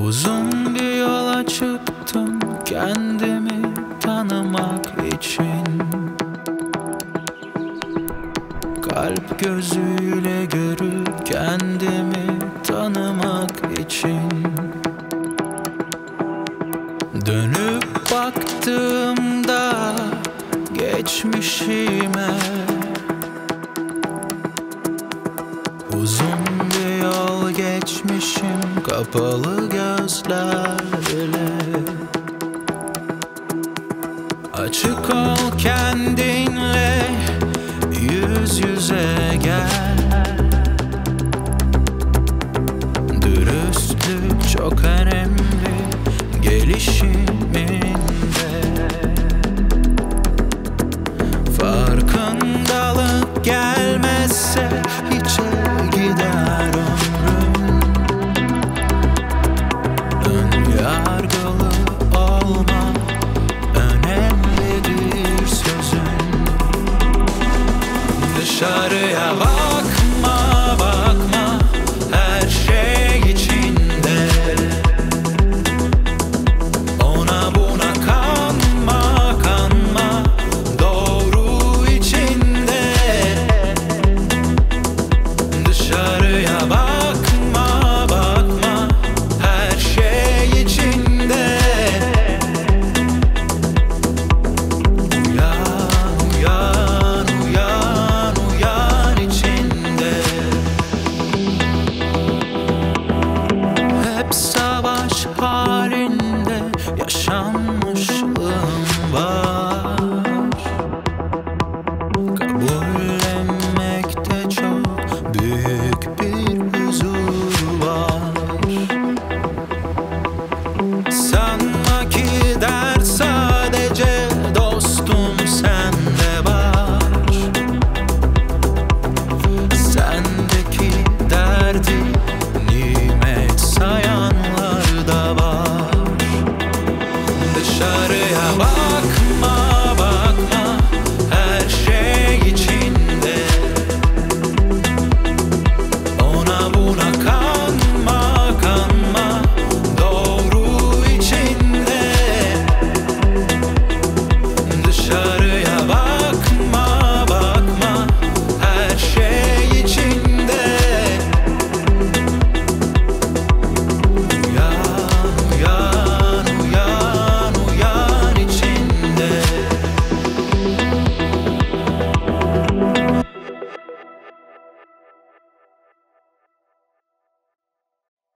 Uzun bir yola çıktım kendimi tanımak için. Kalp gözüyle görüp kendimi tanımak için. Dönüp baktığımda geçmişime, uzun bir yol geçmişim kapalı gözlerle. Açık ol kendinle, yüz yüze gel. Dürüstlük çok önemli gelişiminde. Farkındalık gel.